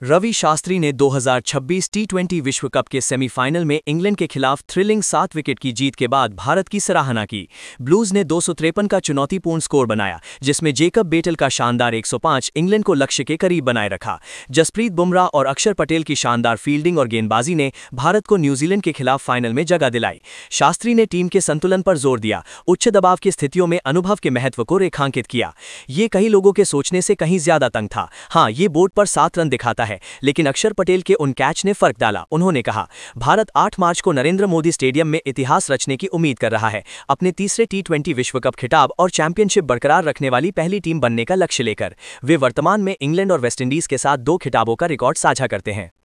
रवि शास्त्री ने 2026 टी20 विश्व कप के सेमीफाइनल में इंग्लैंड के खिलाफ थ्रिलिंग 7 विकेट की जीत के बाद भारत की सराहना की। ब्लूज ने 253 का चुनौतीपूर्ण स्कोर बनाया, जिसमें जेकब बेटल का शानदार 105 इंग्लैंड को लक्ष्य के करीब बनाए रखा। जसप्रीत बुमराह और अक्षर पटेल की शानदार फील्डिंग और गेंदबाजी ने भारत को न्यूजीलैंड के खिलाफ फाइनल में जगह दिलाई। शास्त्री ने टीम के संतुलन पर जोर दिया, उच्च दबाव की स्थितियों में अनुभव के महत्व को रेखांकित किया। ये कई लोगों के सोचने से कहीं ज्यादा तंग था। हाँ, ये बोर्ड पर 7 रन दिखाता है, लेकिन अक्षर पटेल के उन कैच ने फर्क डाला। उन्होंने कहा, भारत 8 मार्च को नरेंद्र मोदी स्टेडियम में इतिहास रचने की उम्मीद कर रहा है, अपने तीसरे टी20 विश्व कप खिताब और चैंपियनशिप बरकरार रखने वाली पहली टीम बनने का लक्ष्य लेकर। वे वर्तमान में इंग्लैंड और वेस्टइंडीज के साथ 2 खिताबों का रिकॉर्ड साझा करते हैं।